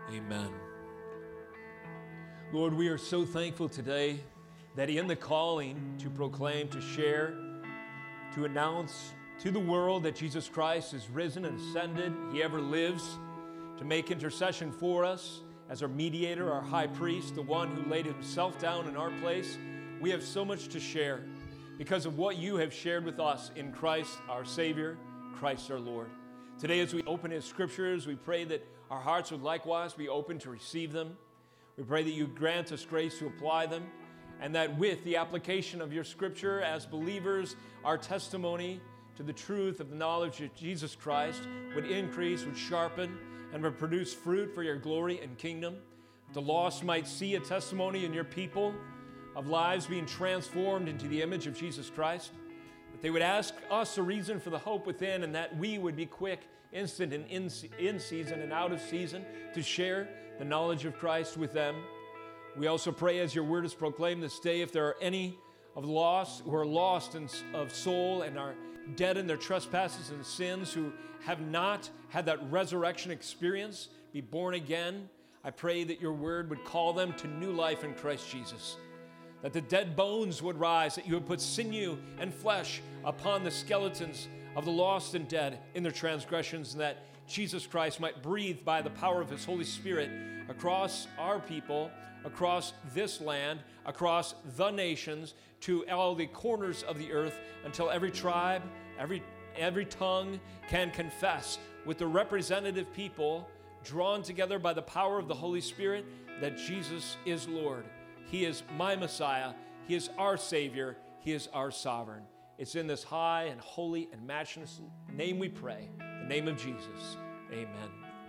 Amen. Lord, we are so thankful today that in the calling to proclaim, to share, to announce to the world that Jesus Christ is risen and ascended, He ever lives, to make intercession for us as our mediator, our high priest, the one who laid Himself down in our place. We have so much to share because of what You have shared with us in Christ, our Savior, Christ our Lord. Today, as we open His Scriptures, we pray that our hearts would likewise be open to receive them. We pray that You grant us grace to apply them, and that with the application of Your Scripture as believers, our testimony to the truth of the knowledge of Jesus Christ would increase, would sharpen, and would produce fruit for Your glory and kingdom. The lost might see a testimony in Your people of lives being transformed into the image of Jesus Christ. That they would ask us a reason for the hope within, and that we would be quick, instant, and in season and out of season to share the knowledge of Christ with them. We also pray as Your word is proclaimed this day, if there are any of the lost who are lost of soul and are dead in their trespasses and sins, who have not had that resurrection experience, be born again, I pray that Your word would call them to new life in Christ Jesus. That the dead bones would rise, that You would put sinew and flesh upon the skeletons of the lost and dead in their transgressions, and that Jesus Christ might breathe by the power of His Holy Spirit across our people, across this land, across the nations, to all the corners of the earth, until every tribe, every tongue can confess with the representative people drawn together by the power of the Holy Spirit that Jesus is Lord. He is my Messiah. He is our Savior. He is our sovereign. It's in this high and holy and matchless name we pray, the name of Jesus. Amen.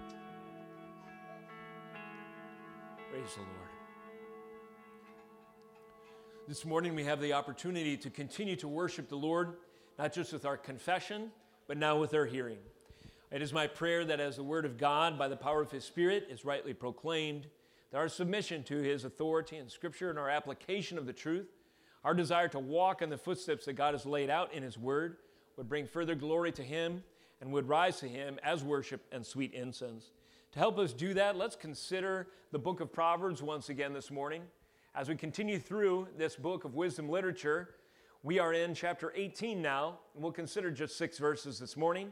Praise the Lord. This morning we have the opportunity to continue to worship the Lord, not just with our confession, but now with our hearing. It is my prayer that as the Word of God, by the power of His Spirit, is rightly proclaimed, that our submission to His authority in Scripture and our application of the truth, our desire to walk in the footsteps that God has laid out in His Word, would bring further glory to Him and would rise to Him as worship and sweet incense. To help us do that, let's consider the book of Proverbs once again this morning. As we continue through this book of wisdom literature, we are in chapter 18 now, and we'll consider just 6 verses this morning,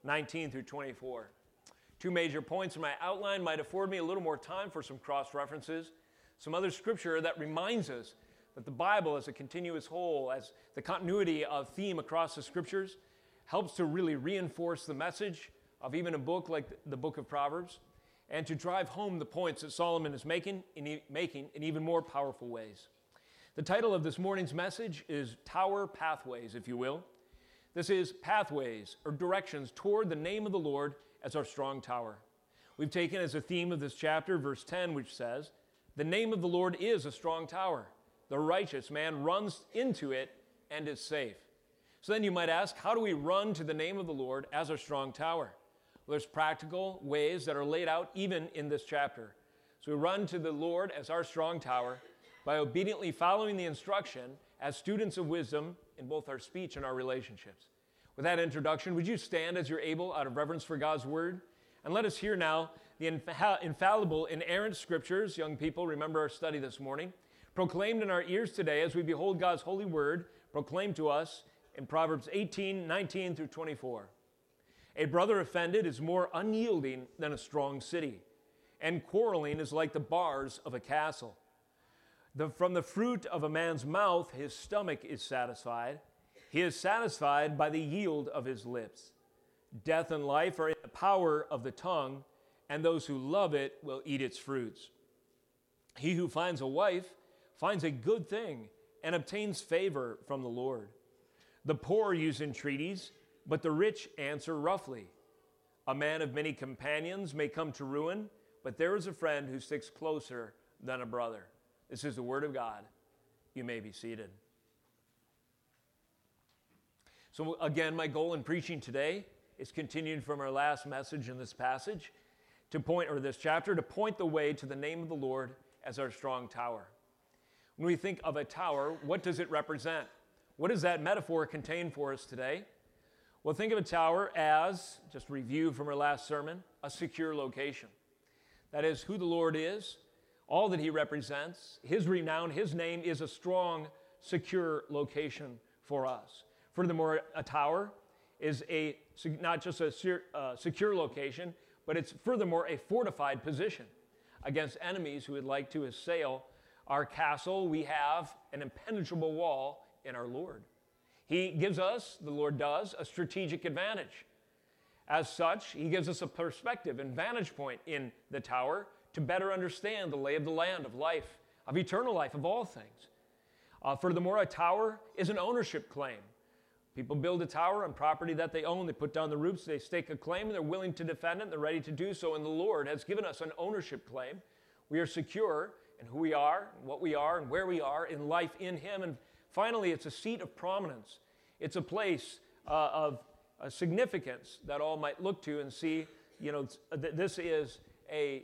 19 through 24. 2 major points in my outline might afford me a little more time for some cross-references, some other scripture that reminds us that the Bible as a continuous whole, as the continuity of theme across the scriptures, helps to really reinforce the message of even a book like the book of Proverbs, and to drive home the points that Solomon is making in even more powerful ways. The title of this morning's message is Tower Pathways, if you will. This is pathways or directions toward the name of the Lord as our strong tower. We've taken as a theme of this chapter, verse 10, which says, "The name of the Lord is a strong tower. The righteous man runs into it and is safe." So then you might ask, how do we run to the name of the Lord as our strong tower? Well, there's practical ways that are laid out even in this chapter. So we run to the Lord as our strong tower by obediently following the instruction as students of wisdom in both our speech and our relationships. With that introduction, would you stand as you're able out of reverence for God's word? And let us hear now the infallible, inerrant scriptures, young people, remember our study this morning, proclaimed in our ears today as we behold God's holy word proclaimed to us in Proverbs 18, 19 through 24. "A brother offended is more unyielding than a strong city, and quarreling is like the bars of a castle. From the fruit of a man's mouth his stomach is satisfied. He is satisfied by the yield of his lips. Death and life are in the power of the tongue, and those who love it will eat its fruits. He who finds a wife finds a good thing and obtains favor from the Lord. The poor use entreaties, but the rich answer roughly. A man of many companions may come to ruin, but there is a friend who sticks closer than a brother." This is the word of God. You may be seated. So again, my goal in preaching today is continuing from our last message in this passage this chapter, to point the way to the name of the Lord as our strong tower. When we think of a tower, what does it represent? What does that metaphor contain for us today? Well, think of a tower as, just review from our last sermon, a secure location. That is who the Lord is, all that he represents, his renown, his name is a strong, secure location for us. Furthermore, a tower is not just a secure location, but it's furthermore a fortified position against enemies who would like to assail our castle. We have an impenetrable wall in our Lord. He gives us, the Lord does, a strategic advantage. As such, he gives us a perspective and vantage point in the tower to better understand the lay of the land, of life, of eternal life, of all things. Furthermore, a tower is an ownership claim. People build a tower on property that they own. They put down the roots, they stake a claim, and they're willing to defend it, and they're ready to do so. And the Lord has given us an ownership claim. We are secure in who we are, and what we are, and where we are in life in him. And finally, it's a seat of prominence. It's a place of significance that all might look to and see, this is a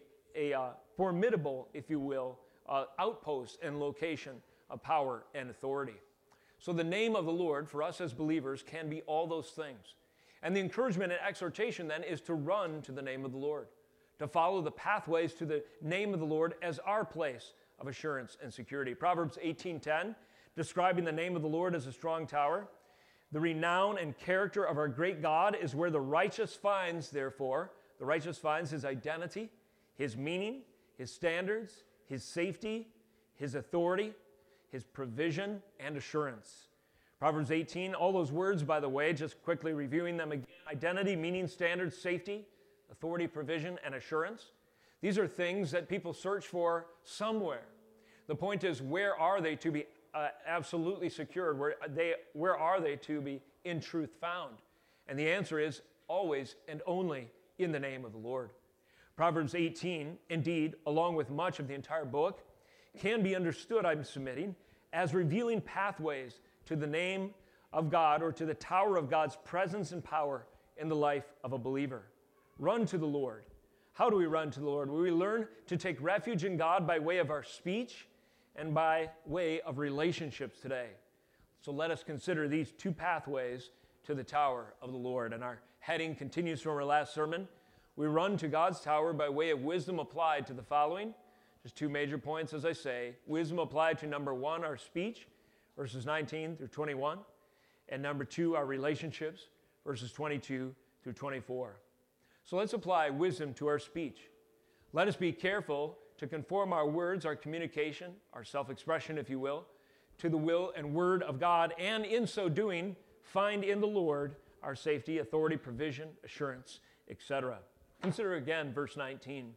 formidable, if you will, outpost and location of power and authority. So the name of the Lord for us as believers can be all those things. And the encouragement and exhortation then is to run to the name of the Lord, to follow the pathways to the name of the Lord as our place of assurance and security. Proverbs 18:10, describing the name of the Lord as a strong tower. The renown and character of our great God is where the righteous finds, therefore, the righteous finds his identity, his meaning, his standards, his safety, his authority, his provision, and assurance. Proverbs 18, all those words, by the way, just quickly reviewing them again: identity, meaning, standards, safety, authority, provision, and assurance. These are things that people search for somewhere. The point is, where are they to be absolutely secured? Where are they to be in truth found? And the answer is always and only in the name of the Lord. Proverbs 18, indeed, along with much of the entire book, can be understood, I'm submitting, as revealing pathways to the name of God, or to the tower of God's presence and power in the life of a believer. Run to the Lord. How do we run to the Lord? We learn to take refuge in God by way of our speech and by way of relationships today. So let us consider these two pathways to the tower of the Lord. And our heading continues from our last sermon. We run to God's tower by way of wisdom applied to the following. Just two major points, as I say. Wisdom applied to number one, our speech, verses 19 through 21. And number two, our relationships, verses 22 through 24. So let's apply wisdom to our speech. Let us be careful to conform our words, our communication, our self-expression, if you will, to the will and word of God, and in so doing, find in the Lord our safety, authority, provision, assurance, etc. Consider again verse 19.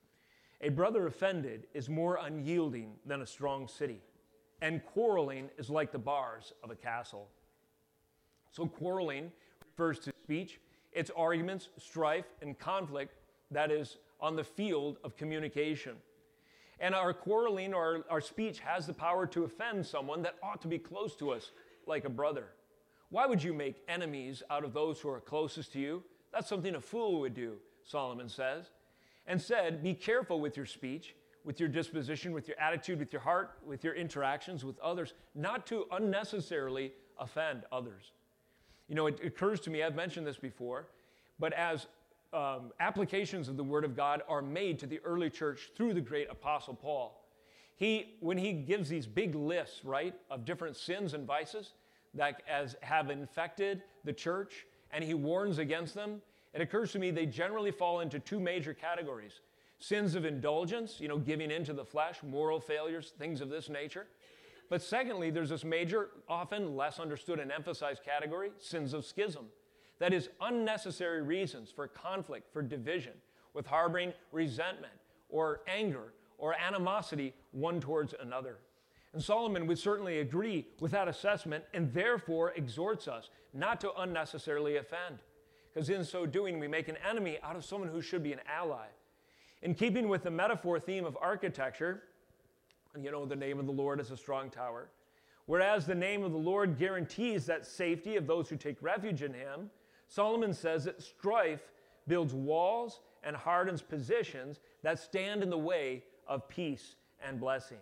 A brother offended is more unyielding than a strong city, and quarreling is like the bars of a castle. So quarreling refers to speech. It's arguments, strife, and conflict that is on the field of communication. And our quarreling or our speech has the power to offend someone that ought to be close to us, like a brother. Why would you make enemies out of those who are closest to you? That's something a fool would do, Solomon says. And said, be careful with your speech, with your disposition, with your attitude, with your heart, with your interactions with others, not to unnecessarily offend others. You know, it occurs to me, I've mentioned this before, but as applications of the Word of God are made to the early church through the great Apostle Paul, when he gives these big lists, right, of different sins and vices that have infected the church, and he warns against them, it occurs to me they generally fall into two major categories. Sins of indulgence, giving into the flesh, moral failures, things of this nature. But secondly, there's this major, often less understood and emphasized category, sins of schism. That is, unnecessary reasons for conflict, for division, with harboring resentment or anger or animosity one towards another. And Solomon would certainly agree with that assessment and therefore exhorts us not to unnecessarily offend, because in so doing we make an enemy out of someone who should be an ally. In keeping with the metaphor theme of architecture, the name of the Lord is a strong tower, whereas the name of the Lord guarantees that safety of those who take refuge in him, Solomon says that strife builds walls and hardens positions that stand in the way of peace and blessing.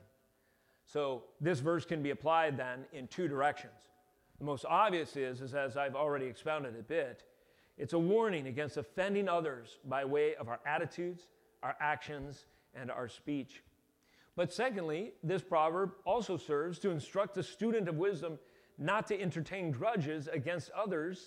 So this verse can be applied then in two directions. The most obvious is as I've already expounded a bit, it's a warning against offending others by way of our attitudes, our actions, and our speech. But secondly, this proverb also serves to instruct the student of wisdom not to entertain grudges against others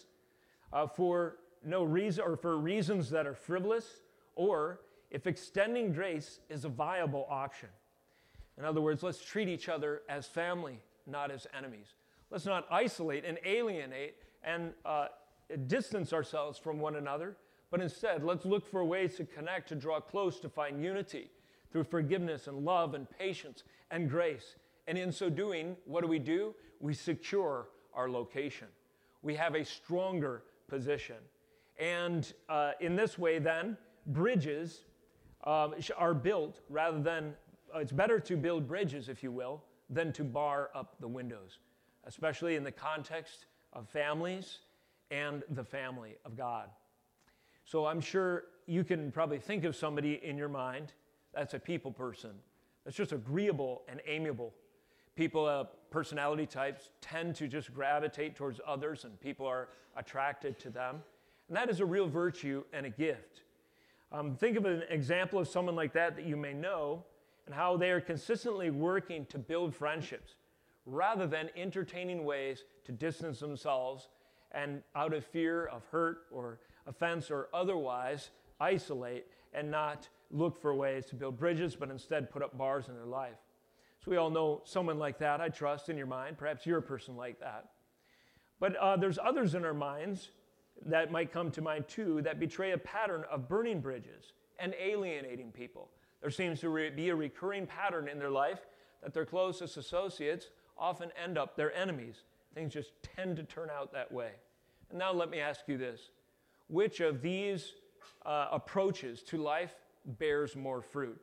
for no reason or for reasons that are frivolous, or if extending grace is a viable option. In other words, let's treat each other as family, not as enemies. Let's not isolate and alienate and distance ourselves from one another, but instead, let's look for ways to connect, to draw close, to find unity through forgiveness and love and patience and grace. And in so doing, what do? We secure our location. We have a stronger position. And in this way, then, bridges are built rather than, it's better to build bridges, if you will, than to bar up the windows, especially in the context of families and the family of God. So I'm sure you can probably think of somebody in your mind that's a people person, that's just agreeable and amiable. People, personality types tend to just gravitate towards others, and people are attracted to them. And that is a real virtue and a gift. Think of an example of someone like that you may know, and how they are consistently working to build friendships rather than entertaining ways to distance themselves and out of fear of hurt or offense or otherwise isolate and not look for ways to build bridges, but instead put up bars in their life. So we all know someone like that, I trust, in your mind. Perhaps you're a person like that. But there's others in our minds that might come to mind too that betray a pattern of burning bridges and alienating people. There seems to be a recurring pattern in their life that their closest associates often end up their enemies. Things just tend to turn out that way. And now let me ask you this. Which of these approaches to life bears more fruit?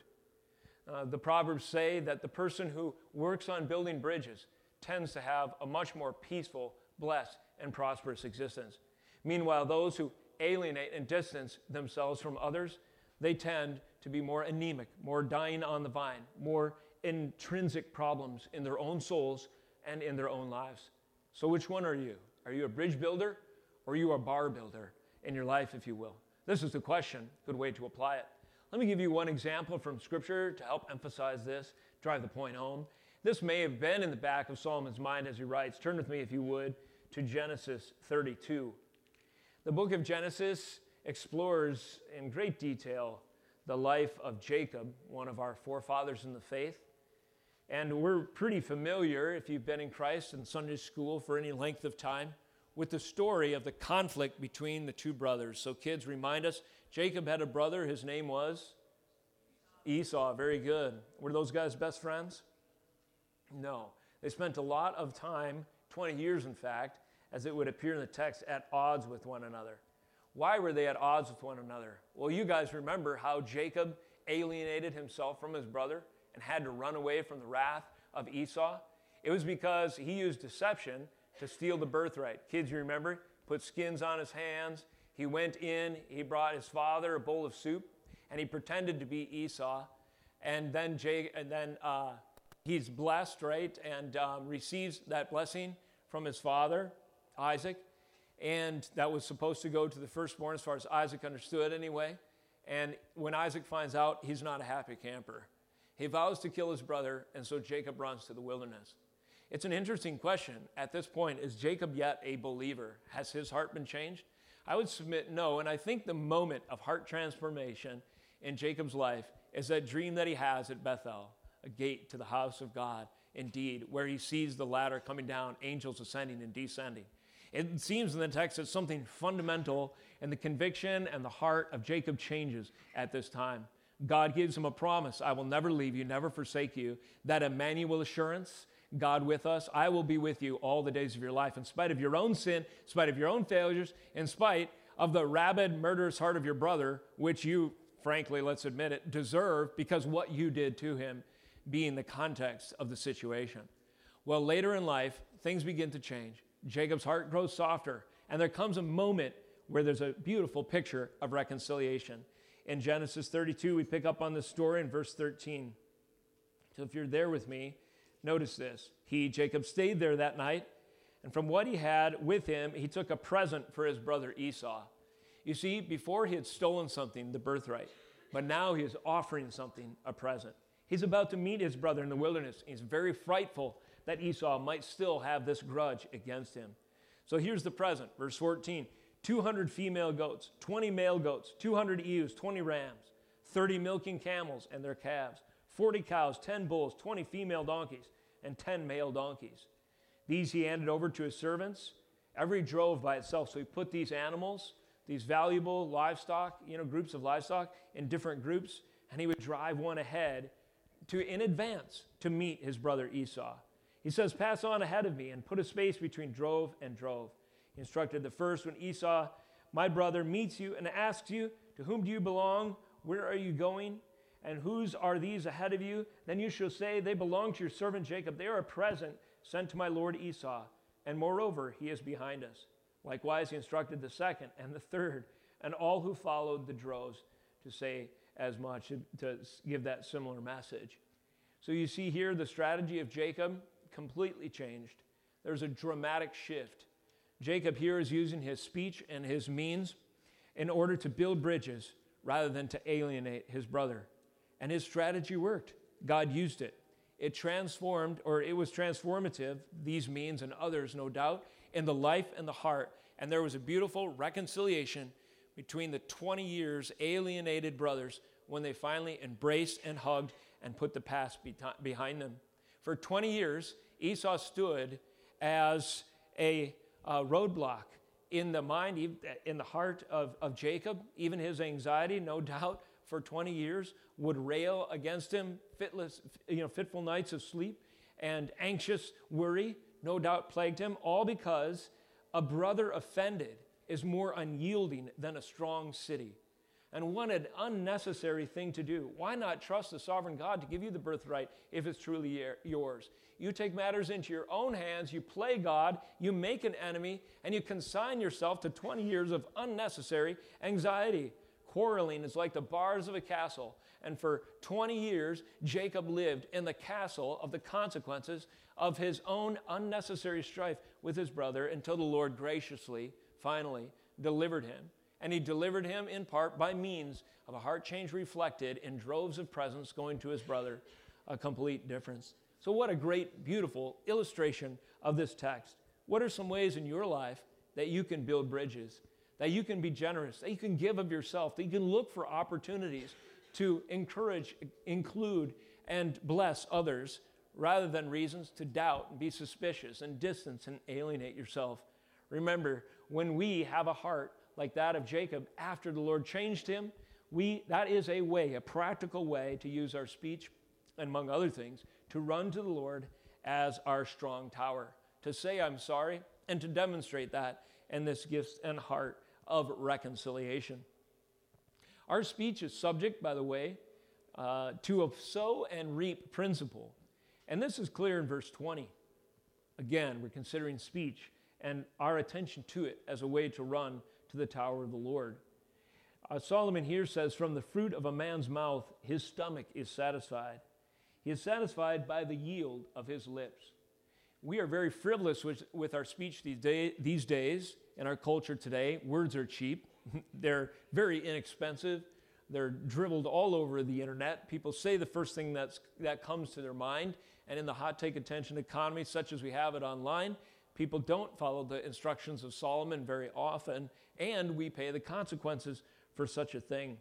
The Proverbs say that the person who works on building bridges tends to have a much more peaceful, blessed, and prosperous existence. Meanwhile, those who alienate and distance themselves from others, they tend to be more anemic, more dying on the vine, more intrinsic problems in their own souls and in their own lives. So which one are you? Are you a bridge builder or are you a bar builder in your life, if you will? This is the question, good way to apply it. Let me give you one example from Scripture to help emphasize this, drive the point home. This may have been in the back of Solomon's mind as he writes. Turn with me, if you would, to Genesis 32. The book of Genesis explores in great detail the life of Jacob, one of our forefathers in the faith. And we're pretty familiar, if you've been in Christ in Sunday school for any length of time, with the story of the conflict between the two brothers. So kids, remind us, Jacob had a brother, his name was Esau. Very good. Were those guys best friends? No. They spent a lot of time, 20 years in fact, as it would appear in the text, at odds with one another. Why were they at odds with one another? Well, you guys remember how Jacob alienated himself from his brother and had to run away from the wrath of Esau? It was because he used deception to steal the birthright. Kids, you remember? Put skins on his hands. He went in, he brought his father a bowl of soup, and he pretended to be Esau. And then he's blessed, right, and receives that blessing from his father, Isaac. And that was supposed to go to the firstborn, as far as Isaac understood anyway. And when Isaac finds out, he's not a happy camper. He vows to kill his brother, and so Jacob runs to the wilderness. It's an interesting question. At this point, is Jacob yet a believer? Has his heart been changed? I would submit no, and I think the moment of heart transformation in Jacob's life is that dream that he has at Bethel, a gate to the house of God, indeed, where he sees the ladder coming down, angels ascending and descending. It seems in the text that something fundamental in the conviction and the heart of Jacob changes at this time. God gives him a promise, I will never leave you, never forsake you, that Emmanuel assurance, God with us, I will be with you all the days of your life, in spite of your own sin, in spite of your own failures, in spite of the rabid, murderous heart of your brother, which you, frankly, let's admit it, deserve because what you did to him being the context of the situation. Well, later in life, things begin to change. Jacob's heart grows softer, and there comes a moment where there's a beautiful picture of reconciliation. In Genesis 32, we pick up on this story in verse 13. So if you're there with me, notice this. Jacob, stayed there that night, and from what he had with him, he took a present for his brother Esau. You see, before he had stolen something, the birthright, But now he is offering something, a present. He's about to meet his brother in the wilderness. He's very frightful that Esau might still have this grudge against him. So here's the present, verse 14. 200 female goats, 20 male goats, 200 ewes, 20 rams, 30 milking camels and their calves, 40 cows, 10 bulls, 20 female donkeys, and 10 male donkeys. These he handed over to his servants, every drove by itself. So he put these animals, these valuable livestock, groups of livestock in different groups, and he would drive one ahead in advance to meet his brother Esau. He says, pass on ahead of me and put a space between drove and drove. He instructed the first, when Esau, my brother, meets you and asks you, to whom do you belong? Where are you going? And whose are these ahead of you? Then you shall say, they belong to your servant Jacob. They are a present sent to my lord Esau. And moreover, he is behind us. Likewise, he instructed the second and the third and all who followed the droves to say as much, to give that similar message. So you see here the strategy of Jacob completely changed. There's a dramatic shift. Jacob here is using his speech and his means in order to build bridges rather than to alienate his brother. And his strategy worked. God used it. It was transformative, these means and others, no doubt, in the life and the heart. And there was a beautiful reconciliation between the 20 years alienated brothers when they finally embraced and hugged and put the past behind them. For 20 years, Esau stood as a roadblock in the mind, in the heart of Jacob. Even his anxiety, no doubt, for 20 years would rail against him. Fitful nights of sleep and anxious worry, no doubt, plagued him, all because a brother offended is more unyielding than a strong city. And what an unnecessary thing to do. Why not trust the sovereign God to give you the birthright if it's truly yours? You take matters into your own hands, you play God, you make an enemy, and you consign yourself to 20 years of unnecessary anxiety. Quarreling is like the bars of a castle. And for 20 years, Jacob lived in the castle of the consequences of his own unnecessary strife with his brother until the Lord graciously, finally, delivered him. And he delivered him in part by means of a heart change reflected in droves of presents going to his brother, a complete difference. So what a great, beautiful illustration of this text. What are some ways in your life that you can build bridges, that you can be generous, that you can give of yourself, that you can look for opportunities to encourage, include, and bless others rather than reasons to doubt and be suspicious and distance and alienate yourself? Remember, when we have a heart like that of Jacob after the Lord changed him, that is a way, a practical way to use our speech, and among other things, to run to the Lord as our strong tower, to say I'm sorry, and to demonstrate that in this gift and heart of reconciliation. Our speech is subject, by the way, to a sow and reap principle. And this is clear in verse 20. Again, we're considering speech and our attention to it as a way to run to the tower of the Lord. Solomon here says, from the fruit of a man's mouth, his stomach is satisfied. He is satisfied by the yield of his lips. We are very frivolous with our speech these days in our culture today. Words are cheap. They're very inexpensive. They're dribbled all over the internet. People say the first thing that comes to their mind. And in the hot take attention economy, such as we have it online, people don't follow the instructions of Solomon very often, and we pay the consequences for such a thing.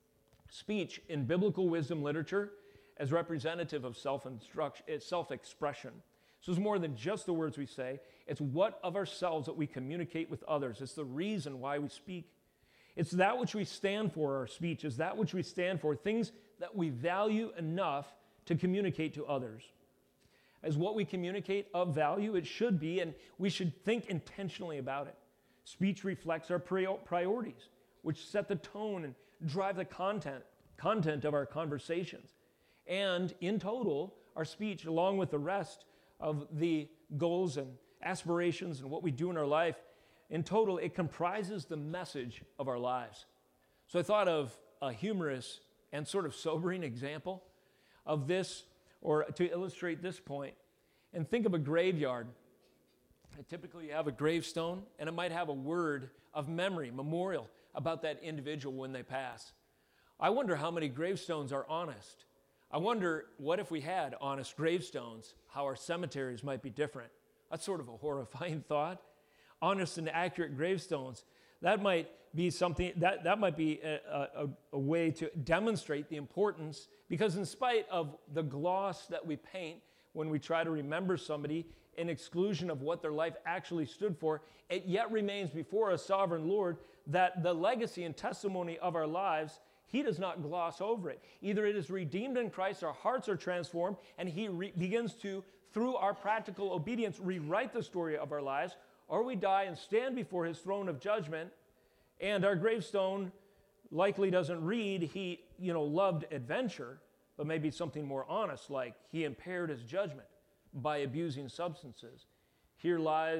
Speech in biblical wisdom literature is representative of self-expression. So it's more than just the words we say. It's what of ourselves that we communicate with others. It's the reason why we speak. It's that which we stand for, our speech, is that which we stand for, things that we value enough to communicate to others. As what we communicate of value, it should be, and we should think intentionally about it. Speech reflects our priorities, which set the tone and drive the content of our conversations. And in total, our speech, along with the rest of the goals and aspirations and what we do in our life, in total, it comprises the message of our lives. So I thought of a humorous and sort of sobering example of this, or to illustrate this point. And think of a graveyard. Typically you have a gravestone, and it might have a word of memory, memorial, about that individual when they pass. I wonder how many gravestones are honest. I wonder what if we had honest gravestones, how our cemeteries might be different. That's sort of a horrifying thought. Honest and accurate gravestones. That might be something, that might be a way to demonstrate the importance, because in spite of the gloss that we paint when we try to remember somebody in exclusion of what their life actually stood for, it yet remains before a sovereign Lord that the legacy and testimony of our lives, he does not gloss over it. Either it is redeemed in Christ, our hearts are transformed, and he begins to, through our practical obedience, rewrite the story of our lives, or we die and stand before his throne of judgment, and our gravestone likely doesn't read, he, loved adventure, but maybe something more honest, like he impaired his judgment by abusing substances. Here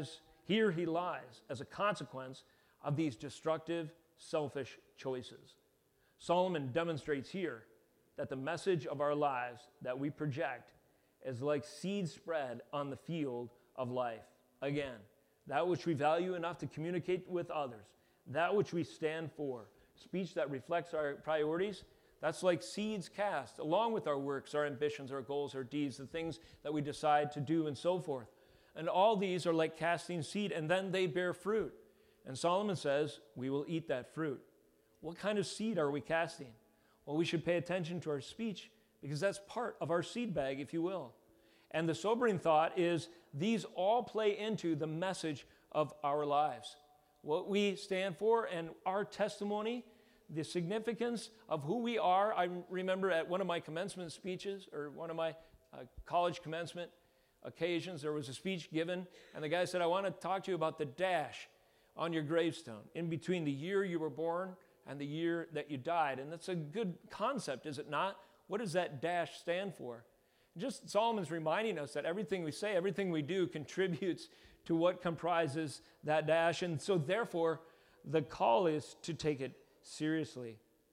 he lies as a consequence of these destructive, selfish choices. Solomon demonstrates here that the message of our lives that we project is like seed spread on the field of life. Again, that which we value enough to communicate with others, that which we stand for, speech that reflects our priorities, that's like seeds cast, along with our works, our ambitions, our goals, our deeds, the things that we decide to do, and so forth. And all these are like casting seed, and then they bear fruit. And Solomon says, we will eat that fruit. What kind of seed are we casting? Well, we should pay attention to our speech, because that's part of our seed bag, if you will. And the sobering thought is these all play into the message of our lives. What we stand for and our testimony, the significance of who we are. I remember at one of my commencement speeches, or one of my college commencement occasions, there was a speech given, and the guy said, I want to talk to you about the dash on your gravestone, in between the year you were born and the year that you died. And that's a good concept, is it not? What does that dash stand for? Just Solomon's reminding us that everything we say, everything we do contributes to what comprises that dash. And so therefore, the call is to take it seriously.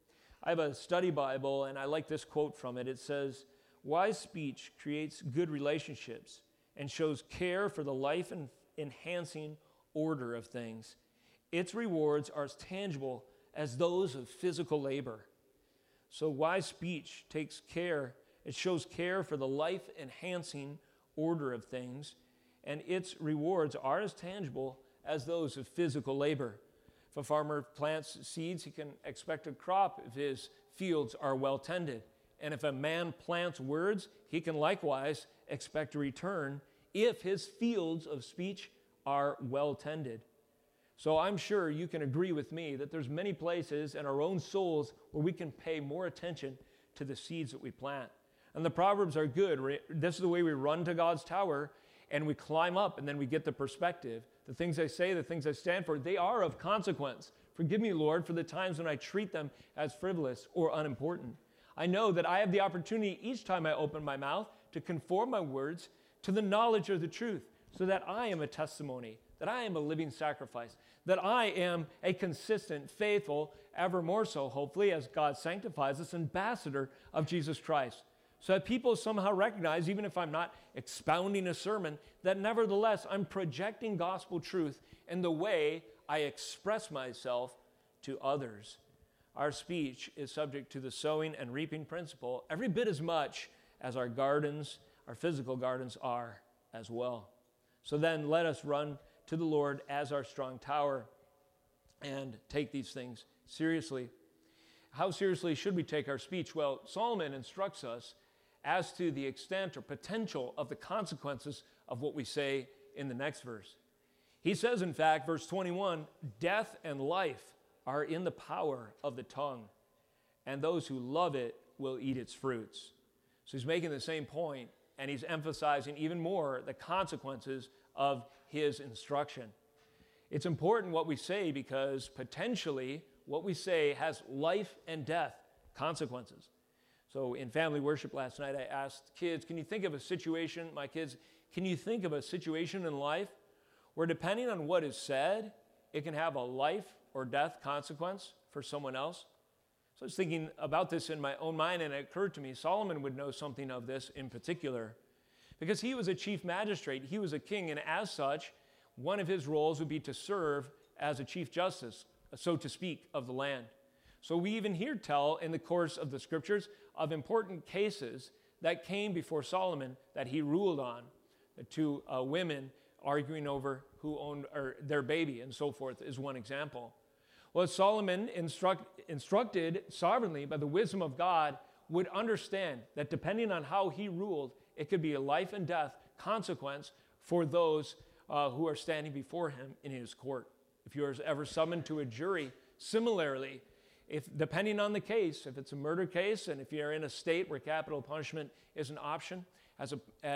I have a study Bible, and I like this quote from it. It says, wise speech creates good relationships and shows care for the life-enhancing order of things. Its rewards are as tangible as those of physical labor. So wise speech takes care, it shows care for the life-enhancing order of things, and its rewards are as tangible as those of physical labor. If a farmer plants seeds, he can expect a crop if his fields are well tended. And if a man plants words, he can likewise expect a return if his fields of speech are well tended. So I'm sure you can agree with me that there's many places in our own souls where we can pay more attention to the seeds that we plant. And the Proverbs are good. This is the way we run to God's tower, and we climb up, and then we get the perspective. The things I say, the things I stand for, they are of consequence. Forgive me, Lord, for the times when I treat them as frivolous or unimportant. I know that I have the opportunity each time I open my mouth to conform my words to the knowledge of the truth, so that I am a testimony, that I am a living sacrifice, that I am a consistent, faithful, ever more so, hopefully, as God sanctifies us, ambassador of Jesus Christ. So that people somehow recognize, even if I'm not expounding a sermon, that nevertheless I'm projecting gospel truth in the way I express myself to others. Our speech is subject to the sowing and reaping principle every bit as much as our gardens, our physical gardens are as well. So then let us run to the Lord as our strong tower and take these things seriously. How seriously should we take our speech? Well, Solomon instructs us as to the extent or potential of the consequences of what we say in the next verse. He says, in fact, verse 21, death and life are in the power of the tongue, and those who love it will eat its fruits. So he's making the same point, and he's emphasizing even more the consequences of his instruction. It's important what we say, because potentially what we say has life and death consequences. So in family worship last night, I asked kids, can you think of a situation, my kids, can you think of a situation in life where depending on what is said, it can have a life or death consequence for someone else? So I was thinking about this in my own mind, and it occurred to me Solomon would know something of this in particular, because he was a chief magistrate, he was a king, and as such, one of his roles would be to serve as a chief justice, so to speak, of the land. So we even here tell in the course of the scriptures of important cases that came before Solomon that he ruled on. The two women arguing over who owned their baby and so forth is one example. Well, Solomon instructed sovereignly by the wisdom of God would understand that depending on how he ruled, it could be a life and death consequence for those who are standing before him in his court. If you are ever summoned to a jury, similarly, if depending on the case, if it's a murder case, and if you're in a state where capital punishment is an option as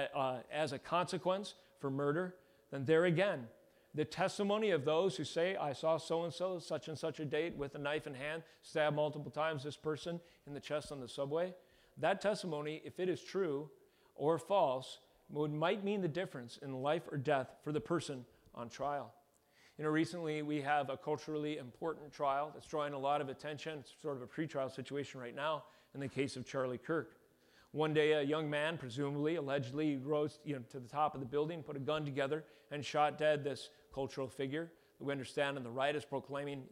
a consequence for murder, then there again, the testimony of those who say, I saw so-and-so, such and such a date, with a knife in hand, stab multiple times this person in the chest on the subway, that testimony, if it is true or false, might mean the difference in life or death for the person on trial. Recently we have a culturally important trial that's drawing a lot of attention. It's sort of a pretrial situation right now in the case of Charlie Kirk. One day a young man, presumably, allegedly rose to the top of the building, put a gun together, and shot dead this cultural figure that we understand on the right is proclaiming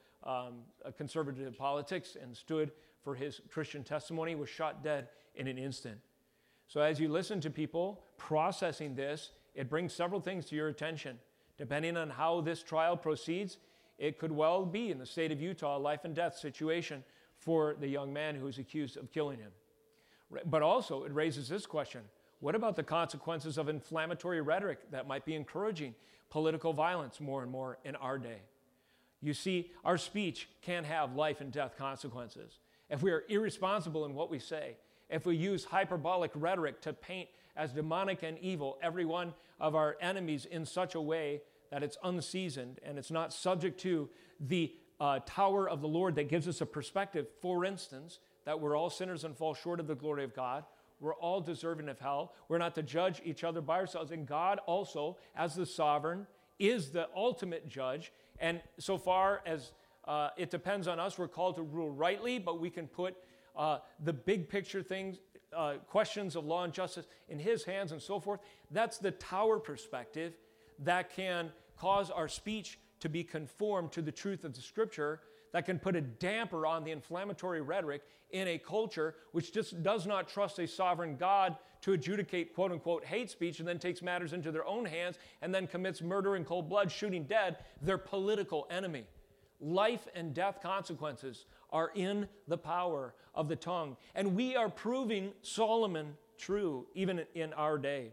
a conservative politics and stood for his Christian testimony, was shot dead in an instant. So as you listen to people processing this, it brings several things to your attention. Depending on how this trial proceeds, it could well be in the state of Utah a life and death situation for the young man who is accused of killing him. But also it raises this question: what about the consequences of inflammatory rhetoric that might be encouraging political violence more and more in our day? You see, our speech can have life and death consequences. If we are irresponsible in what we say, if we use hyperbolic rhetoric to paint as demonic and evil every one of our enemies in such a way that it's unseasoned and it's not subject to the tower of the Lord that gives us a perspective, for instance, that we're all sinners and fall short of the glory of God. We're all deserving of hell. We're not to judge each other by ourselves. And God also, as the sovereign, is the ultimate judge. And so far as it depends on us, we're called to rule rightly, but we can put the big picture things, questions of law and justice in his hands and so forth. That's the tower perspective that can cause our speech to be conformed to the truth of the scripture, that can put a damper on the inflammatory rhetoric in a culture which just does not trust a sovereign God to adjudicate quote unquote hate speech and then takes matters into their own hands and then commits murder in cold blood, shooting dead their political enemy. Life and death consequences are in the power of the tongue. And we are proving Solomon true, even in our day.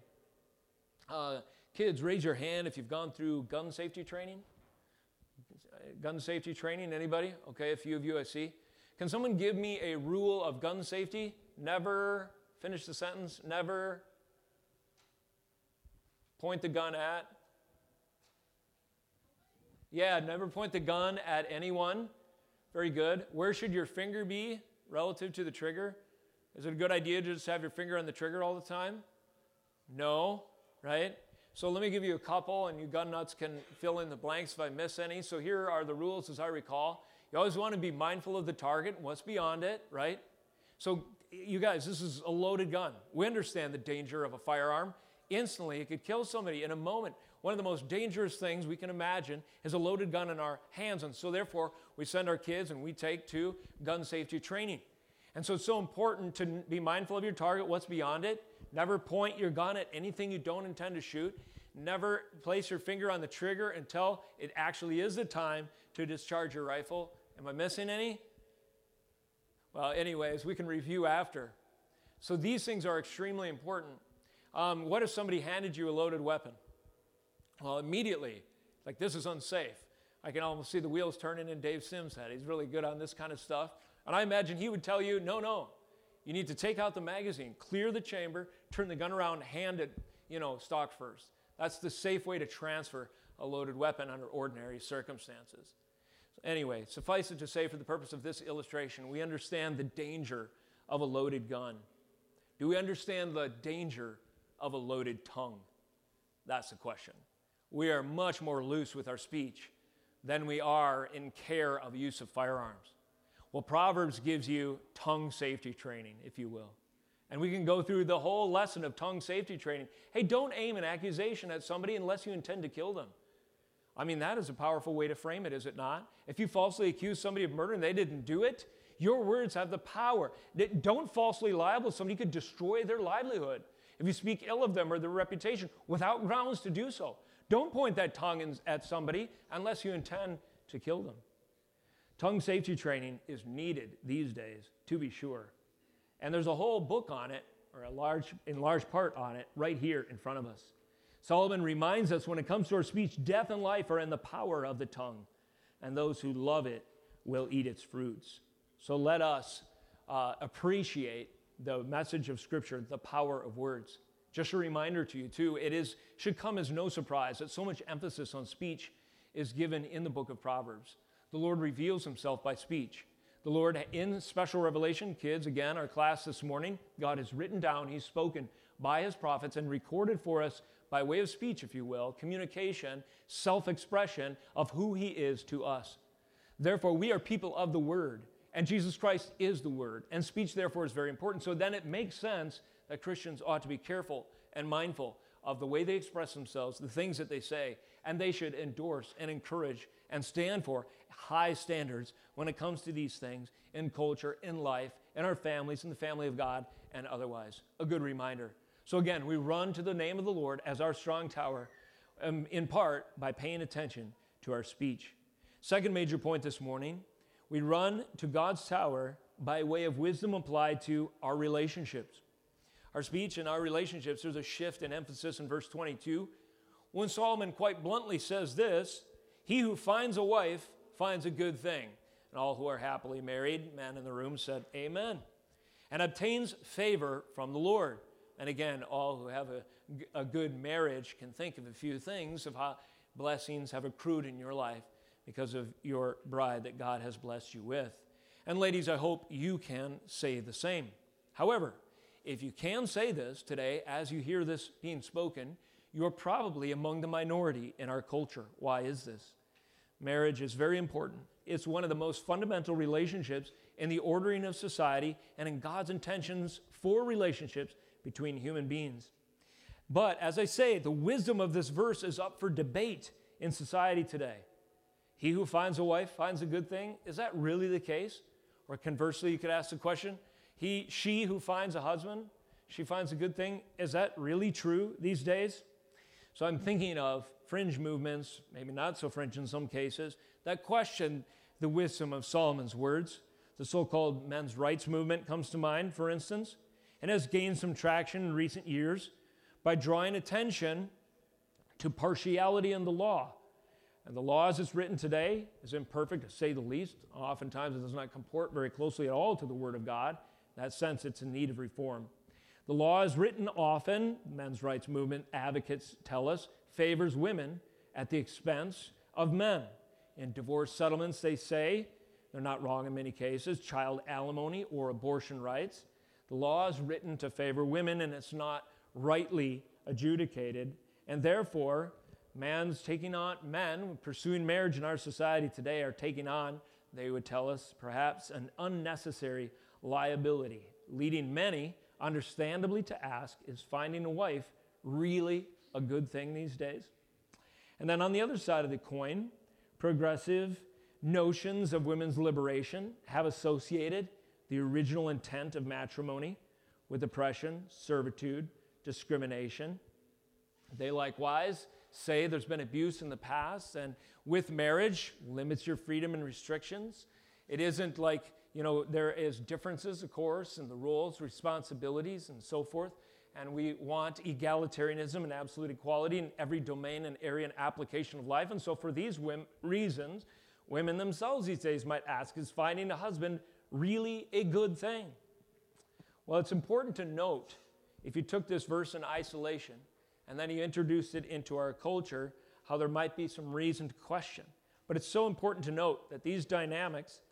Kids, raise your hand if you've gone through gun safety training. Gun safety training, anybody? Okay, a few of you I see. Can someone give me a rule of gun safety? Never, finish the sentence, never point the gun at. Yeah, never point the gun at anyone. Very good. Where should your finger be relative to the trigger? Is it a good idea to just have your finger on the trigger all the time? No, right? So let me give you a couple, and you gun nuts can fill in the blanks if I miss any. So here are the rules as I recall. You always want to be mindful of the target and what's beyond it, right? So you guys, this is a loaded gun. We understand the danger of a firearm. Instantly, it could kill somebody in a moment. One of the most dangerous things we can imagine is a loaded gun in our hands. And so therefore, we send our kids and we take to gun safety training. And so it's so important to be mindful of your target, what's beyond it. Never point your gun at anything you don't intend to shoot. Never place your finger on the trigger until it actually is the time to discharge your rifle. Am I missing any? Well, anyways, we can review after. So these things are extremely important. What if somebody handed you a loaded weapon? Well, immediately, like, this is unsafe. I can almost see the wheels turning in Dave Sims' head. He's really good on this kind of stuff. And I imagine he would tell you, no, you need to take out the magazine, clear the chamber, turn the gun around, hand it, stock first. That's the safe way to transfer a loaded weapon under ordinary circumstances. So anyway, suffice it to say, for the purpose of this illustration, we understand the danger of a loaded gun. Do we understand the danger of a loaded tongue? That's the question. We are much more loose with our speech than we are in care of use of firearms. Well, Proverbs gives you tongue safety training, if you will. And we can go through the whole lesson of tongue safety training. Hey, don't aim an accusation at somebody unless you intend to kill them. I mean, that is a powerful way to frame it, is it not? If you falsely accuse somebody of murder and they didn't do it, your words have the power. Don't falsely libel somebody. You could destroy their livelihood if you speak ill of them or their reputation without grounds to do so. Don't point that tongue at somebody unless you intend to kill them. Tongue safety training is needed these days, to be sure. And there's a whole book on it, or in large part on it, right here in front of us. Solomon reminds us when it comes to our speech, death and life are in the power of the tongue, and those who love it will eat its fruits. So let us appreciate the message of Scripture, the power of words. Just a reminder to you, too, should come as no surprise that so much emphasis on speech is given in the book of Proverbs. The Lord reveals himself by speech. The Lord, in special revelation, kids, again, our class this morning, God has written down, he's spoken by his prophets and recorded for us by way of speech, if you will, communication, self-expression of who he is to us. Therefore, we are people of the Word, and Jesus Christ is the Word, and speech, therefore, is very important. So then it makes sense that Christians ought to be careful and mindful of the way they express themselves, the things that they say, and they should endorse and encourage and stand for high standards when it comes to these things in culture, in life, in our families, in the family of God, and otherwise. A good reminder. So again, we run to the name of the Lord as our strong tower, in part by paying attention to our speech. Second major point this morning, we run to God's tower by way of wisdom applied to our relationships. Our speech and our relationships, there's a shift in emphasis in verse 22 when Solomon quite bluntly says this, "He who finds a wife finds a good thing." And all who are happily married, men in the room said, "Amen." "And obtains favor from the Lord." And again, all who have a good marriage can think of a few things of how blessings have accrued in your life because of your bride that God has blessed you with. And ladies, I hope you can say the same. However, if you can say this today, as you hear this being spoken, you're probably among the minority in our culture. Why is this? Marriage is very important. It's one of the most fundamental relationships in the ordering of society and in God's intentions for relationships between human beings. But as I say, the wisdom of this verse is up for debate in society today. He who finds a wife finds a good thing. Is that really the case? Or conversely, you could ask the question, she who finds a husband, she finds a good thing. Is that really true these days? So I'm thinking of fringe movements, maybe not so fringe in some cases, that question the wisdom of Solomon's words. The so-called men's rights movement comes to mind, for instance, and has gained some traction in recent years by drawing attention to partiality in the law. And the law as it's written today is imperfect, to say the least. Oftentimes it does not comport very closely at all to the Word of God. In that sense, it's in need of reform. The law is written often, men's rights movement advocates tell us, favors women at the expense of men. In divorce settlements, they say, they're not wrong in many cases, child alimony or abortion rights. The law is written to favor women, and it's not rightly adjudicated. And therefore, men pursuing marriage in our society today are taking on, they would tell us, perhaps an unnecessary liability, leading many, understandably, to ask, is finding a wife really a good thing these days? And then on the other side of the coin, progressive notions of women's liberation have associated the original intent of matrimony with oppression, servitude, discrimination. They likewise say there's been abuse in the past, and with marriage limits your freedom and restrictions. It isn't like, there is differences, of course, in the roles, responsibilities, and so forth. And we want egalitarianism and absolute equality in every domain and area and application of life. And so for these reasons, women themselves these days might ask, is finding a husband really a good thing? Well, it's important to note, if you took this verse in isolation and then you introduced it into our culture, how there might be some reason to question. But it's so important to note that these dynamics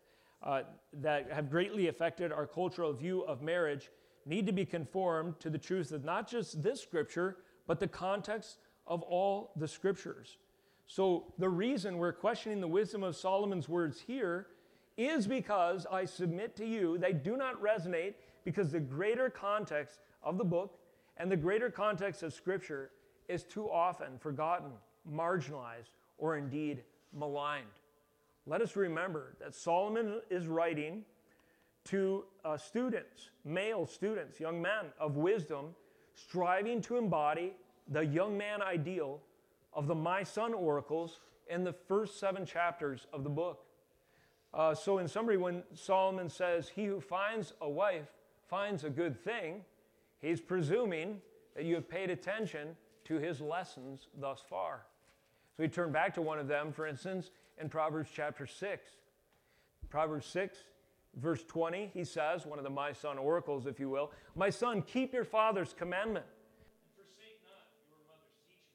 that have greatly affected our cultural view of marriage need to be conformed to the truth of not just this scripture, but the context of all the scriptures. So the reason we're questioning the wisdom of Solomon's words here is because I submit to you they do not resonate, because the greater context of the book and the greater context of scripture is too often forgotten, marginalized, or indeed maligned. Let us remember that Solomon is writing to students, male students, young men of wisdom, striving to embody the young man ideal of the My Son oracles in the first 7 chapters of the book. So in summary, when Solomon says, he who finds a wife finds a good thing, he's presuming that you have paid attention to his lessons thus far. So we turn back to one of them, for instance, in Proverbs chapter 6. Proverbs 6, verse 20, he says, one of the My Son oracles, if you will, "My son, keep your father's commandment, and forsake not your mother's teaching."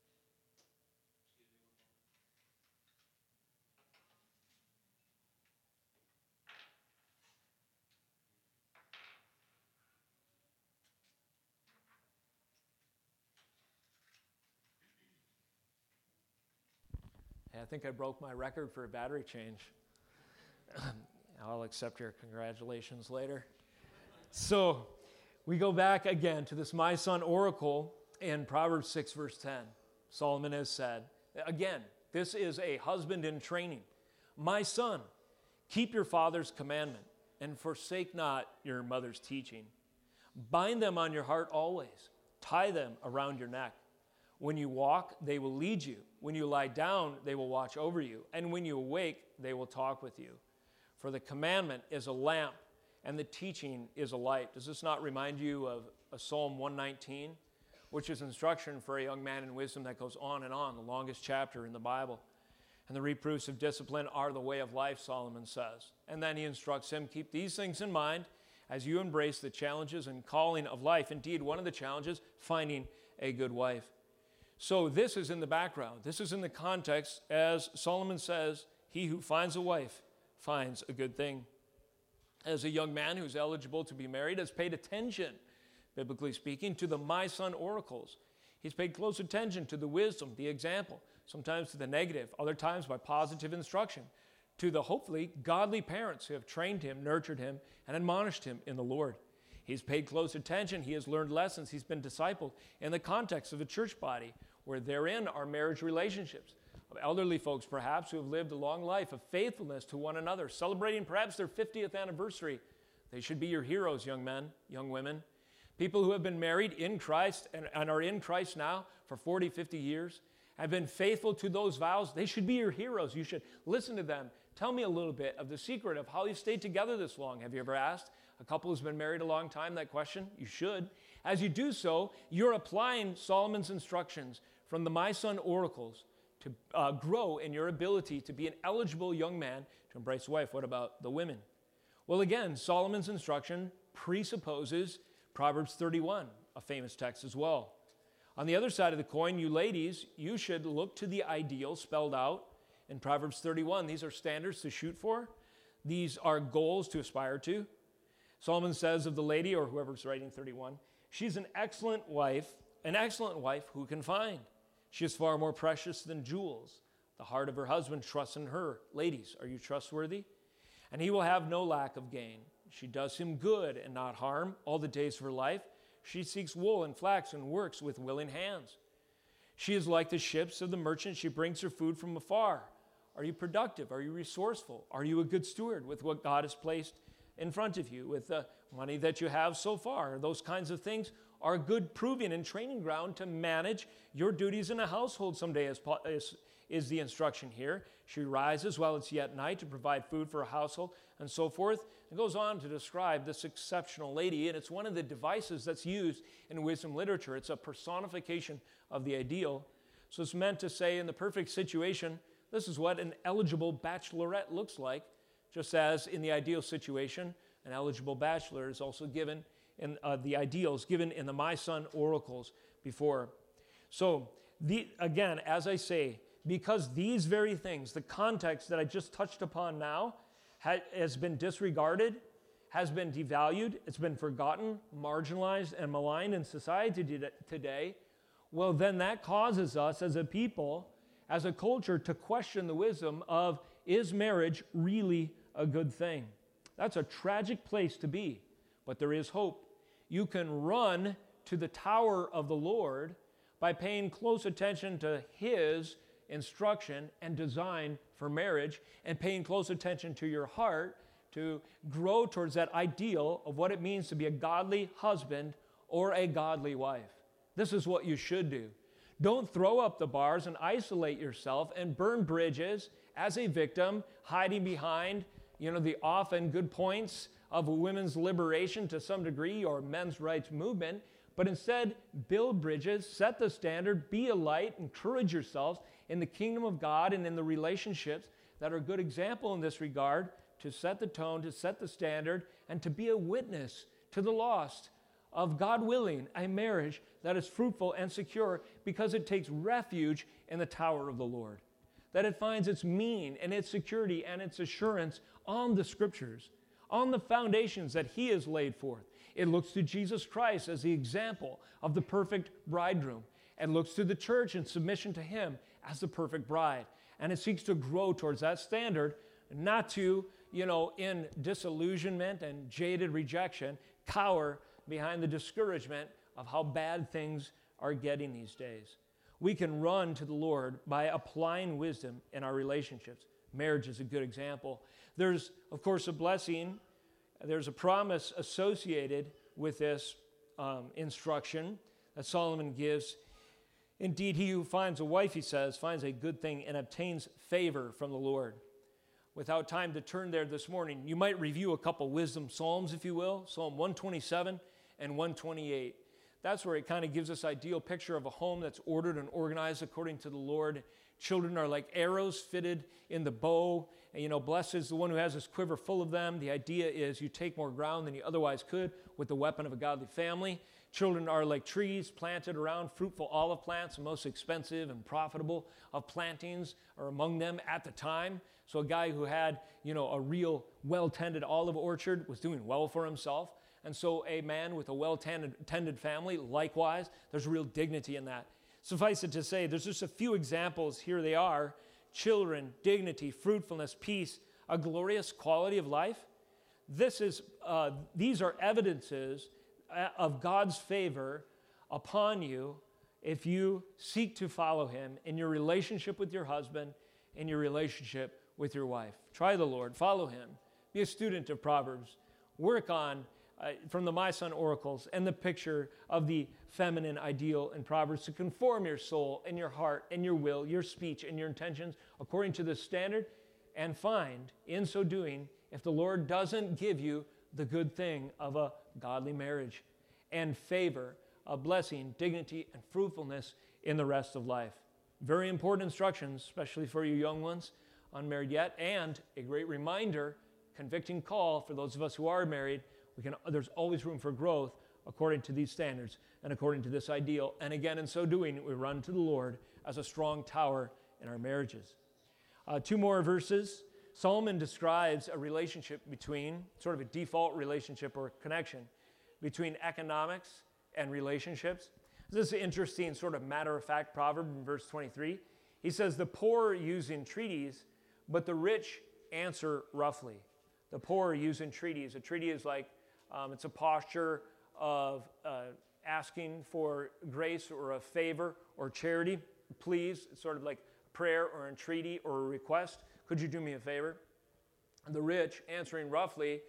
I think I broke my record for a battery change. I'll accept your congratulations later. So we go back again to this My Son oracle in Proverbs 6, verse 10. Solomon has said, again, this is a husband in training. "My son, keep your father's commandment and forsake not your mother's teaching. Bind them on your heart always. Tie them around your neck. When you walk, they will lead you. When you lie down, they will watch over you. And when you awake, they will talk with you. For the commandment is a lamp, and the teaching is a light." Does this not remind you of Psalm 119, which is instruction for a young man in wisdom that goes on and on, the longest chapter in the Bible? "And the reproofs of discipline are the way of life," Solomon says. And then he instructs him, "Keep these things in mind as you embrace the challenges and calling of life." Indeed, one of the challenges, finding a good wife. So this is in the background. This is in the context, as Solomon says, "He who finds a wife finds a good thing." As a young man who's eligible to be married has paid attention, biblically speaking, to the My Son oracles. He's paid close attention to the wisdom, the example, sometimes to the negative, other times by positive instruction, to the hopefully godly parents who have trained him, nurtured him, and admonished him in the Lord. He's paid close attention. He has learned lessons. He's been discipled in the context of a church body, where therein are marriage relationships of elderly folks, perhaps, who have lived a long life of faithfulness to one another, celebrating perhaps their 50th anniversary. They should be your heroes, young men, young women. People who have been married in Christ and are in Christ now for 40, 50 years, have been faithful to those vows. They should be your heroes. You should listen to them. Tell me a little bit of the secret of how you stayed together this long. Have you ever asked a couple who's been married a long time that question? You should. As you do so, you're applying Solomon's instructions from the My Son oracles to grow in your ability to be an eligible young man to embrace a wife. What about the women? Well, again, Solomon's instruction presupposes Proverbs 31, a famous text as well. On the other side of the coin, you ladies, you should look to the ideal spelled out in Proverbs 31. These are standards to shoot for. These are goals to aspire to. Solomon says of the lady, or whoever's writing 31, she's an excellent wife who can find. She is far more precious than jewels. The heart of her husband trusts in her. Ladies, are you trustworthy? And he will have no lack of gain. She does him good and not harm all the days of her life. She seeks wool and flax and works with willing hands. She is like the ships of the merchant. She brings her food from afar. Are you productive? Are you resourceful? Are you a good steward with what God has placed in front of you, with the money that you have so far? Those kinds of things are a good proving and training ground to manage your duties in a household someday, as is the instruction here. She rises while it's yet night to provide food for a household and so forth. It goes on to describe this exceptional lady, and it's one of the devices that's used in wisdom literature. It's a personification of the ideal. So it's meant to say, in the perfect situation, this is what an eligible bachelorette looks like, just as in the ideal situation, an eligible bachelor is also given in the ideals given in the My Son oracles before. So again, as I say, because these very things, the context that I just touched upon now, has been disregarded, has been devalued, it's been forgotten, marginalized, and maligned in society today, well, then that causes us as a people, as a culture, to question the wisdom of, is marriage really a good thing? That's a tragic place to be, but there is hope. You can run to the tower of the Lord by paying close attention to His instruction and design for marriage, and paying close attention to your heart to grow towards that ideal of what it means to be a godly husband or a godly wife. This is what you should do. Don't throw up the bars and isolate yourself and burn bridges as a victim, hiding behind, the often good points of women's liberation to some degree or men's rights movement, but instead build bridges, set the standard, be a light, encourage yourselves in the kingdom of God and in the relationships that are a good example in this regard, to set the tone, to set the standard, and to be a witness to the lost of, God willing, a marriage that is fruitful and secure because it takes refuge in the tower of the Lord, that it finds its meaning and its security and its assurance on the Scriptures, on the foundations that He has laid forth. It looks to Jesus Christ as the example of the perfect bridegroom, and looks to the church in submission to Him as the perfect bride. And it seeks to grow towards that standard, not to, in disillusionment and jaded rejection, cower behind the discouragement of how bad things are getting these days. We can run to the Lord by applying wisdom in our relationships. Marriage is a good example. There's, of course, a blessing. There's a promise associated with this instruction that Solomon gives. Indeed, he who finds a wife, he says, finds a good thing and obtains favor from the Lord. Without time to turn there this morning, you might review a couple wisdom psalms, if you will, Psalm 127 and 128. That's where it kind of gives this ideal picture of a home that's ordered and organized according to the Lord. Children are like arrows fitted in the bow. And, blessed is the one who has his quiver full of them. The idea is you take more ground than you otherwise could with the weapon of a godly family. Children are like trees planted around fruitful olive plants. The most expensive and profitable of plantings are among them at the time. So a guy who had, a real well-tended olive orchard was doing well for himself. And so a man with a well-tended family, likewise, there's real dignity in that. Suffice it to say, there's just a few examples. Here they are. Children, dignity, fruitfulness, peace, a glorious quality of life. These are evidences of God's favor upon you if you seek to follow Him in your relationship with your husband, in your relationship with your wife. Try the Lord, follow Him, be a student of Proverbs, work on from the My Son Oracles and the picture of the feminine ideal in Proverbs to conform your soul and your heart and your will, your speech and your intentions according to this standard, and find in so doing, if the Lord doesn't give you the good thing of a godly marriage and favor, a blessing, dignity, and fruitfulness in the rest of life. Very important instructions, especially for you young ones, unmarried yet, and a great reminder, convicting call for those of us who are married. There's always room for growth according to these standards and according to this ideal. And again, in so doing, we run to the Lord as a strong tower in our marriages. Two more verses. Solomon describes a relationship between, sort of a default relationship or connection between economics and relationships. This is an interesting sort of matter-of-fact proverb in verse 23. He says, the poor use entreaties, but the rich answer roughly. The poor use entreaties. A treaty is like, it's a posture of asking for grace or a favor or charity. Please, it's sort of like prayer or entreaty or a request. Could you do me a favor? And the rich answering roughly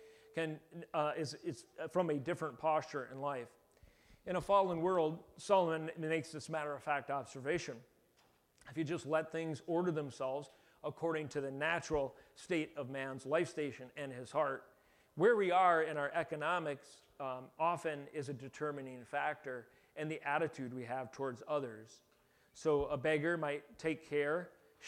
is from a different posture in life. In a fallen world, Solomon makes this matter-of-fact observation. If you just let things order themselves according to the natural state of man's life station and his heart, where we are in our economics often is a determining factor in the attitude we have towards others. So a beggar might take care,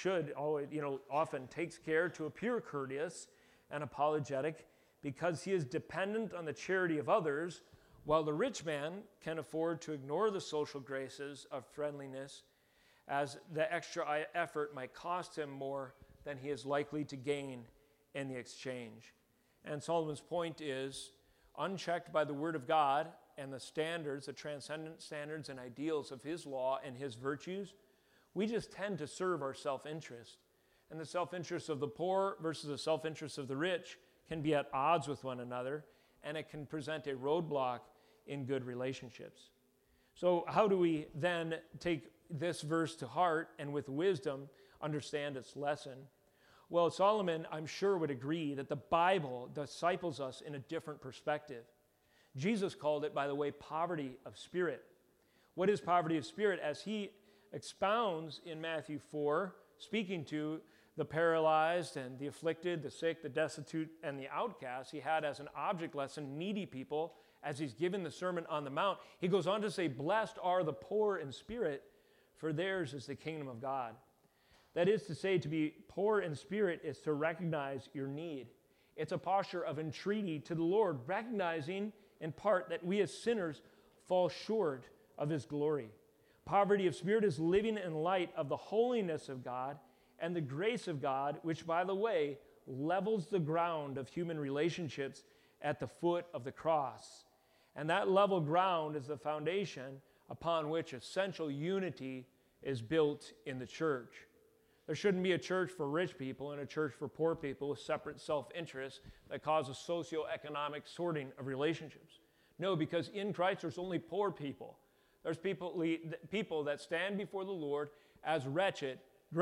often takes care to appear courteous and apologetic because he is dependent on the charity of others, while the rich man can afford to ignore the social graces of friendliness, as the extra effort might cost him more than he is likely to gain in the exchange. And Solomon's point is, unchecked by the Word of God and the standards, the transcendent standards and ideals of His law and His virtues, we just tend to serve our self-interest. And the self-interest of the poor versus the self-interest of the rich can be at odds with one another, and it can present a roadblock in good relationships. So how do we then take this verse to heart and with wisdom understand its lesson. Well, Solomon, I'm sure, would agree that the Bible disciples us in a different perspective. Jesus called it, by the way, poverty of spirit. What is poverty of spirit? As he expounds in Matthew 4, speaking to the paralyzed and the afflicted, the sick, the destitute, and the outcast, he had as an object lesson needy people. As he's given the Sermon on the Mount, he goes on to say, blessed are the poor in spirit, for theirs is the kingdom of God. That is to say, to be poor in spirit is to recognize your need. It's a posture of entreaty to the Lord, recognizing in part that we as sinners fall short of his glory. Poverty of spirit is living in light of the holiness of God and the grace of God, which, by the way, levels the ground of human relationships at the foot of the cross. And that level ground is the foundation upon which essential unity is built in the church. There shouldn't be a church for rich people and a church for poor people with separate self-interests that causes socioeconomic sorting of relationships. No, because in Christ there's only poor people. There's people that stand before the Lord as wretched,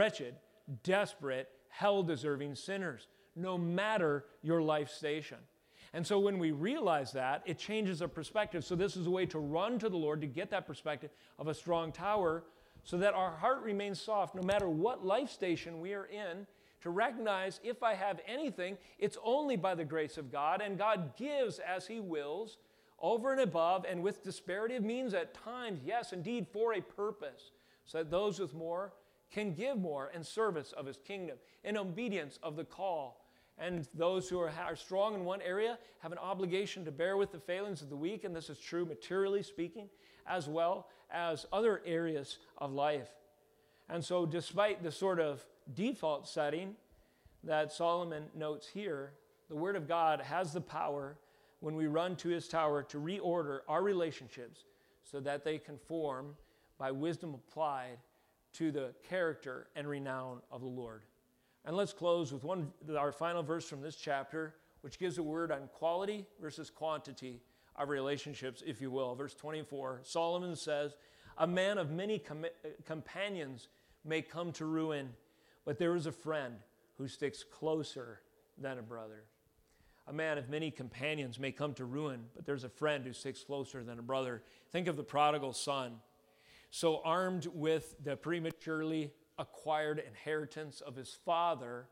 desperate, hell-deserving sinners, no matter your life station. And so when we realize that, it changes our perspective. So this is a way to run to the Lord to get that perspective of a strong tower so that our heart remains soft no matter what life station we are in, to recognize if I have anything, it's only by the grace of God, and God gives as he wills, over and above, and with disparity of means at times, yes, indeed, for a purpose, so that those with more can give more in service of his kingdom, in obedience of the call. And those who are strong in one area have an obligation to bear with the failings of the weak, and this is true materially speaking, as well as other areas of life. And so despite the sort of default setting that Solomon notes here, the Word of God has the power, when we run to his tower, to reorder our relationships so that they conform by wisdom applied to the character and renown of the Lord. And let's close with our final verse from this chapter, which gives a word on quality versus quantity of relationships, if you will. Verse 24, Solomon says, a man of many companions may come to ruin, but there is a friend who sticks closer than a brother. A man of many companions may come to ruin, but there's a friend who sticks closer than a brother. Think of the prodigal son. So armed with the prematurely acquired inheritance of his father,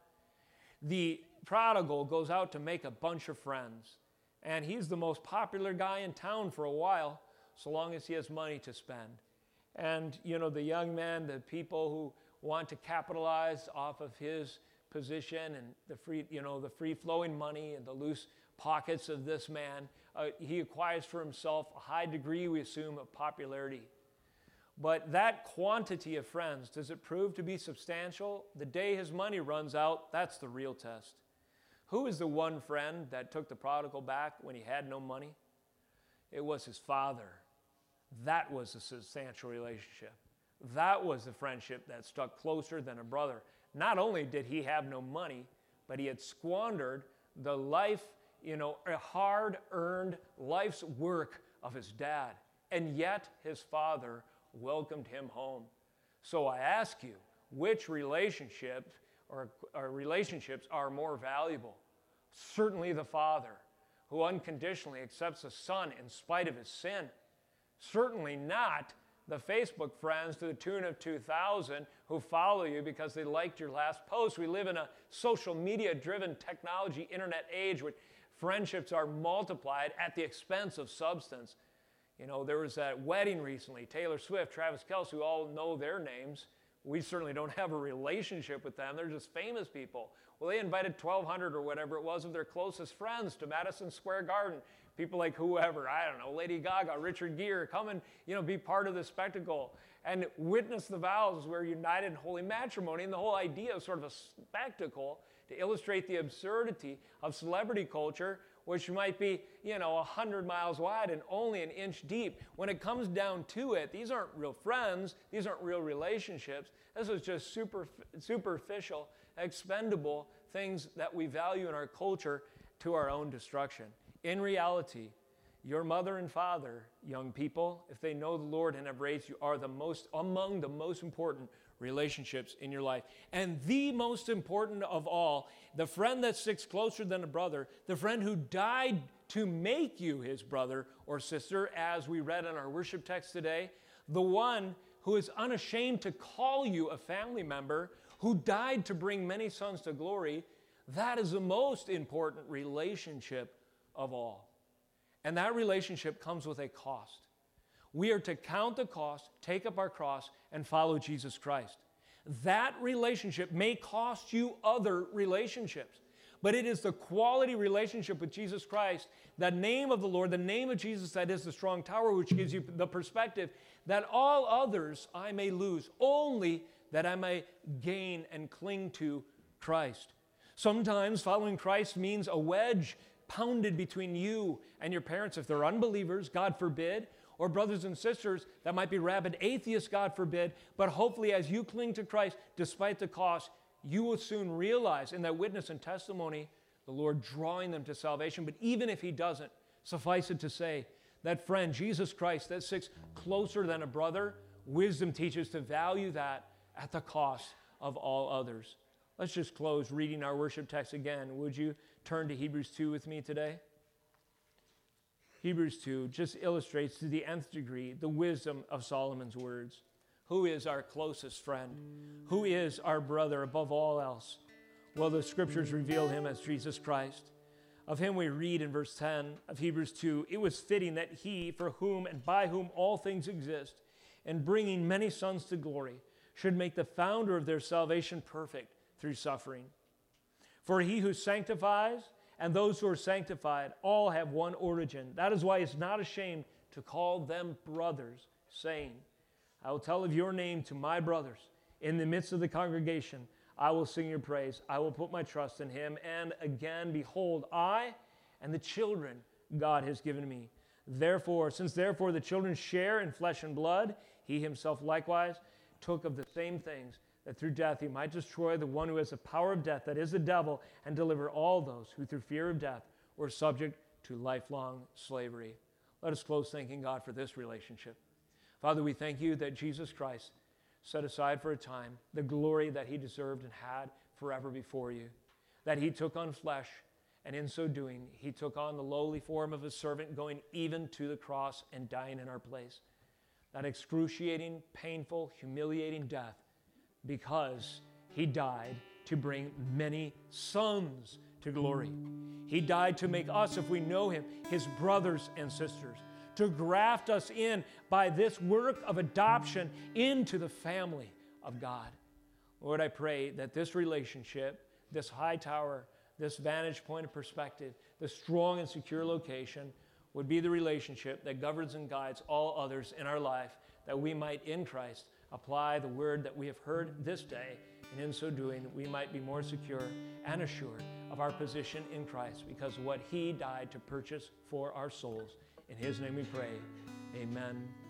the prodigal goes out to make a bunch of friends. And he's the most popular guy in town for a while, so long as he has money to spend. And, the young man, the people who want to capitalize off of his position and the free-flowing money and the loose pockets of this man, he acquires for himself a high degree, we assume, of popularity. But that quantity of friends, does it prove to be substantial? The day his money runs out, that's the real test. Who is the one friend that took the prodigal back when he had no money? It was his father. That was a substantial relationship. That was the friendship that stuck closer than a brother. Not only did he have no money, but he had squandered the life, a hard-earned life's work of his dad. And yet his father welcomed him home. So I ask you, which relationships are more valuable? Certainly the father, who unconditionally accepts the son in spite of his sin. Certainly not the Facebook friends to the tune of 2,000 who follow you because they liked your last post. We live in a social media-driven technology internet age where friendships are multiplied at the expense of substance. There was that wedding recently, Taylor Swift, Travis Kelce, we all know their names. We certainly don't have a relationship with them. They're just famous people. Well, they invited 1,200 or whatever it was of their closest friends to Madison Square Garden. People like whoever, I don't know, Lady Gaga, Richard Gere, come and, be part of the spectacle and witness the vows. We're united in holy matrimony. And the whole idea of sort of a spectacle to illustrate the absurdity of celebrity culture, which might be, 100 miles wide and only an inch deep. When it comes down to it, these aren't real friends. These aren't real relationships. This is just superficial, expendable things that we value in our culture to our own destruction. In reality, Your mother and father, young people, if they know the Lord and have raised you, are among the most important relationships in your life. And the most important of all, the friend that sticks closer than a brother, the friend who died to make you his brother or sister, as we read in our worship text today, the one who is unashamed to call you a family member, who died to bring many sons to glory, that is the most important relationship of all. And that relationship comes with a cost. We are to count the cost, take up our cross, and follow Jesus Christ. That relationship may cost you other relationships, but it is the quality relationship with Jesus Christ, the name of the Lord, the name of Jesus, that is the strong tower, which gives you the perspective that all others I may lose, only that I may gain and cling to Christ. Sometimes following Christ means a wedge pounded between you and your parents if they're unbelievers, God forbid, or brothers and sisters that might be rabid atheists, God forbid. But hopefully as you cling to Christ, despite the cost, you will soon realize in that witness and testimony, the Lord drawing them to salvation. But even if he doesn't, suffice it to say, that friend, Jesus Christ, that sticks closer than a brother, wisdom teaches to value that at the cost of all others. Let's just close reading our worship text again. Would you turn to Hebrews 2 with me today? Hebrews 2 just illustrates to the nth degree the wisdom of Solomon's words. Who is our closest friend? Who is our brother above all else? Well, the scriptures reveal him as Jesus Christ. Of him we read in verse 10 of Hebrews 2, it was fitting that he, for whom and by whom all things exist, in bringing many sons to glory, should make the founder of their salvation perfect through suffering. For he who sanctifies and those who are sanctified all have one origin. That is why it's not ashamed to call them brothers, saying, I will tell of your name to my brothers. In the midst of the congregation, I will sing your praise. I will put my trust in him. And again, behold, I and the children God has given me. Since therefore the children share in flesh and blood, he himself likewise took of the same things, that through death he might destroy the one who has the power of death, that is the devil, and deliver all those who through fear of death were subject to lifelong slavery. Let us close thanking God for this relationship. Father, we thank you that Jesus Christ set aside for a time the glory that he deserved and had forever before you, that he took on flesh, and in so doing, he took on the lowly form of a servant, going even to the cross and dying in our place. That excruciating, painful, humiliating death, because he died to bring many sons to glory. He died to make us, if we know him, his brothers and sisters, to graft us in by this work of adoption into the family of God. Lord, I pray that this relationship, this high tower, this vantage point of perspective, this strong and secure location would be the relationship that governs and guides all others in our life, that we might in Christ apply the word that we have heard this day, and in so doing, we might be more secure and assured of our position in Christ because of what he died to purchase for our souls. In his name we pray, amen.